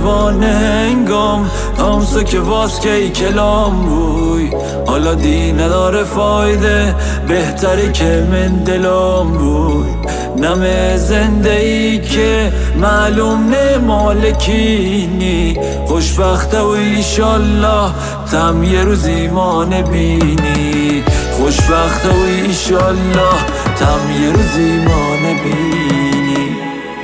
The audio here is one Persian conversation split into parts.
دیوانه انگام همسو که واسکه ای کلام بوی حالا دی نداره فایده بهتره که من دلام بوی نمه زنده ای که معلوم نه مالکینی خوشبخته و ایشالله تم یه روز ایمان بینی خوشبخته و ایشالله تم یه روز ایمان بینی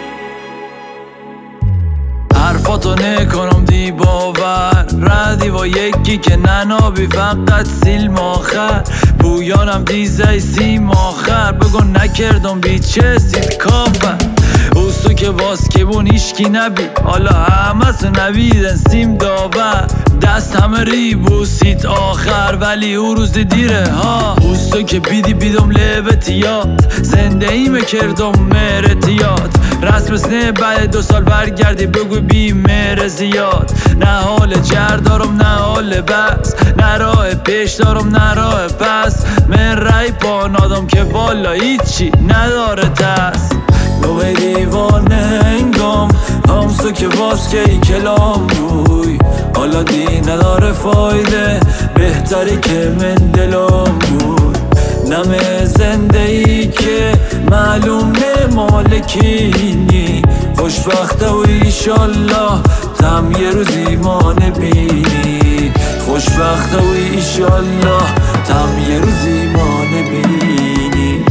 حرفاتو نکنم دی باور ردی با یکی که ننابی فقط سیلم آخر بویانم دیزای سیم آخر بگو نکردم بیچه سید کافر اوستو که واسکه بون ایشکی نبی حالا همه سو نبیدن سیم داور دست همه ری بوسید آخر ولی او روز دیره ها اوستو که بیدم لبتیات زنده ایمه کردم مرتیات رسم سنه بعد 2 سال برگردی بگو بی مهر زیاد نه حال جر دارم نه حال بس نه راه پیش دارم نه راه پس من رای پانادم که والا هیچی نداره تست نوه دیوانه انگام همسو که واسکه ای کلام بوی حالا دی نداره فایده بهتری که من دلام بود نمه زنده ای که معلوم نه مالکینی خوشبخته و ایشالله تم یه روز ایمان بینی خوشبخته و ایشالله تم یه روز ایمان بینی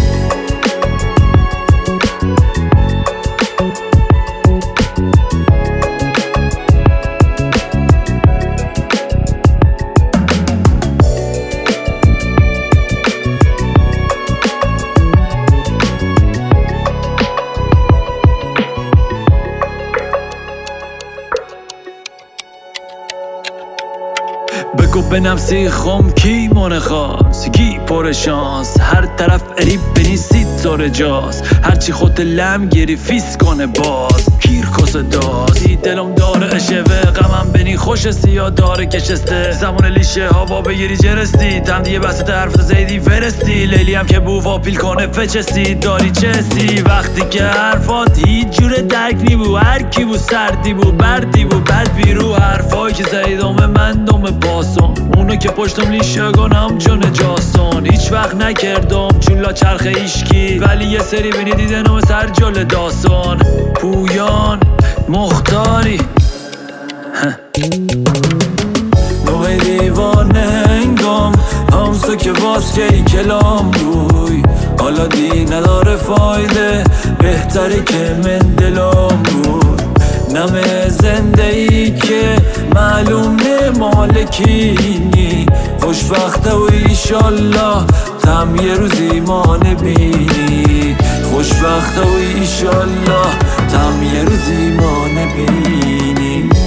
بگو به نفسی خم کی مونه خواست کی پر شانس هر طرف اریب بنیسید زور جاست هرچی خود لم گیری فیس کنه باز کیر کسه داست دلم داره اشوه غمم بنی خوش سیاه داره کشسته زمان لیشه هوا بگیری جرستی تندیه بسط حرفت زیدی فرستی لیلی هم که بووا پیل کنه فچستی داری چستی وقتی که حرفات هیچ جور درک نیبو هر کی بو سردی بو بردی بو بد بیرو حرفایی که زیدامه من دومه باسون اونو که پشتم لیشه گنم چون جاسون هیچ وقت نکردم چون چرخ ایشکی ولی یه سری بینی دیدنم سر جل داستان پویان مختاری نوه دیوانه انگام همسو که واسکه ای کلام بوی حالا دی نداره فایده بهتری که من دلام بود نمه زنده ای که معلوم نه مالکینی خوشبخته و ایشالله تم یه روز ایمان بینی خوشبخته و ایشالله تم یه روز ایمان بینی